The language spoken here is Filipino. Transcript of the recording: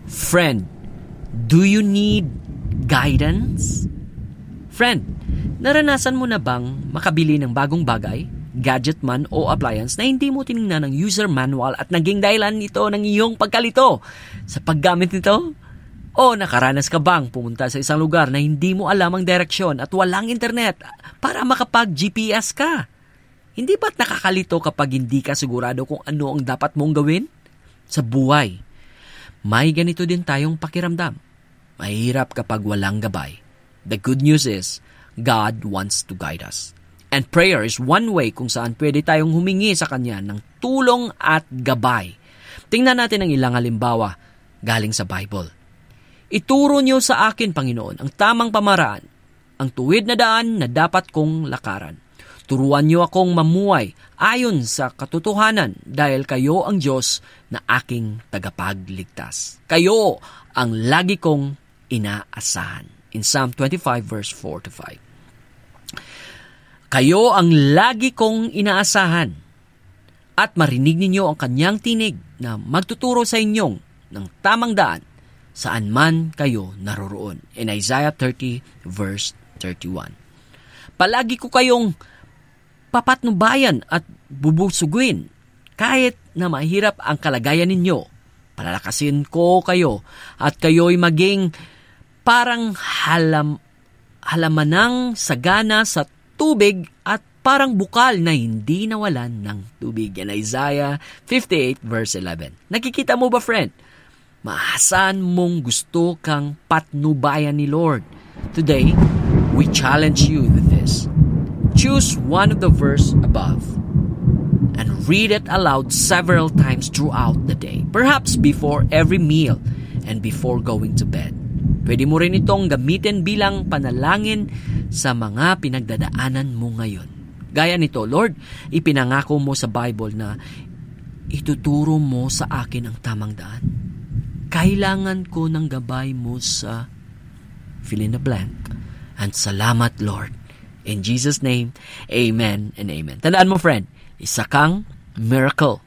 Friend, do you need guidance? Friend, naranasan mo na bang makabili ng bagong bagay, gadget man o appliance na hindi mo tiningnan ng user manual at naging dahilan ito ng iyong pagkalito sa paggamit nito? O nakaranas ka bang pumunta sa isang lugar na hindi mo alam ang direksyon at walang internet para makapag-GPS ka? Hindi ba't nakakalito kapag hindi ka sigurado kung ano ang dapat mong gawin? Sa buhay, may ganito din tayong pakiramdam. Mahirap kapag walang gabay. The good news is, God wants to guide us. And prayer is one way kung saan pwede tayong humingi sa Kanya ng tulong at gabay. Tingnan natin ang ilang halimbawa galing sa Bible. Ituro niyo sa akin, Panginoon, ang tamang pamaraan, ang tuwid na daan na dapat kong lakaran. Turuan niyo akong mamuhay ayon sa katotohanan dahil kayo ang Diyos na aking tagapagligtas. Kayo ang lagi kong inaasahan. In Psalm 25 verse 4-5. Kayo ang lagi kong inaasahan at marinig ninyo ang kanyang tinig na magtuturo sa inyong ng tamang daan saan man kayo naroroon. In Isaiah 30 verse 31. Palagi ko kayong papatnubayan at bubusuguin kahit na mahirap ang kalagayan ninyo. Palalakasin ko kayo at kayo'y maging parang halamanang sagana sa tubig at parang bukal na hindi nawalan ng tubig. In Isaiah 58 verse 11. Nakikita mo ba, friend? Maasahan mong gusto kang patnubayan ni Lord. Today, we challenge you with this. Choose one of the verse above and read it aloud several times throughout the day. Perhaps before every meal and before going to bed. Pwede mo rin itong gamitin bilang panalangin sa mga pinagdadaanan mo ngayon. Gaya nito, Lord, ipinangako mo sa Bible na ituturo mo sa akin ang tamang daan. Kailangan ko ng gabay mo sa fill in the blank. And salamat, Lord. In Jesus' name, amen and amen. Tandaan mo, friend, isa kang miracle.